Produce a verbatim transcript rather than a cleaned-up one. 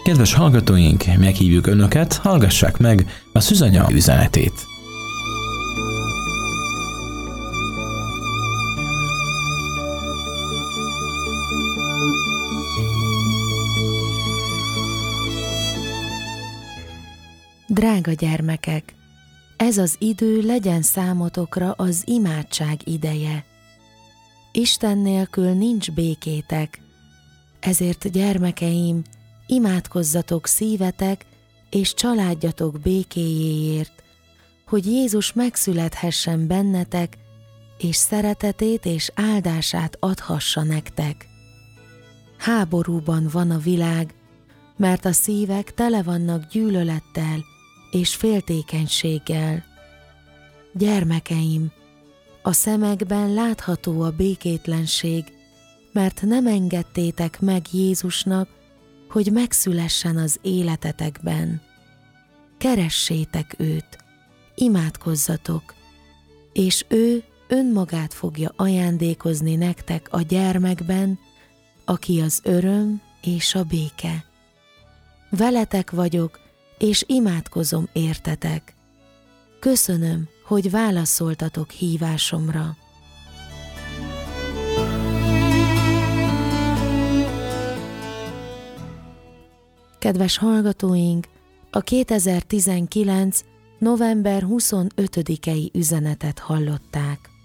Kedves hallgatóink, meghívjuk Önöket, hallgassák meg a Szűzanya üzenetét. Drága gyermekek, ez az idő legyen számotokra az imádság ideje. Isten nélkül nincs békétek, ezért gyermekeim, imádkozzatok szívetek és családjatok békéjéért, hogy Jézus megszülethessen bennetek, és szeretetét és áldását adhassa nektek. Háborúban van a világ, mert a szívek tele vannak gyűlölettel és féltékenységgel. Gyermekeim, a szemekben látható a békétlenség, mert nem engedtétek meg Jézusnak, hogy megszülessen az életetekben. Keressétek őt, imádkozzatok, és ő önmagát fogja ajándékozni nektek a gyermekben, aki az öröm és a béke. Veletek vagyok, és imádkozom értetek. Köszönöm, hogy válaszoltatok hívásomra. Kedves hallgatóink, a kétezer-tizenkilenc. november huszonötödikei üzenetet hallották.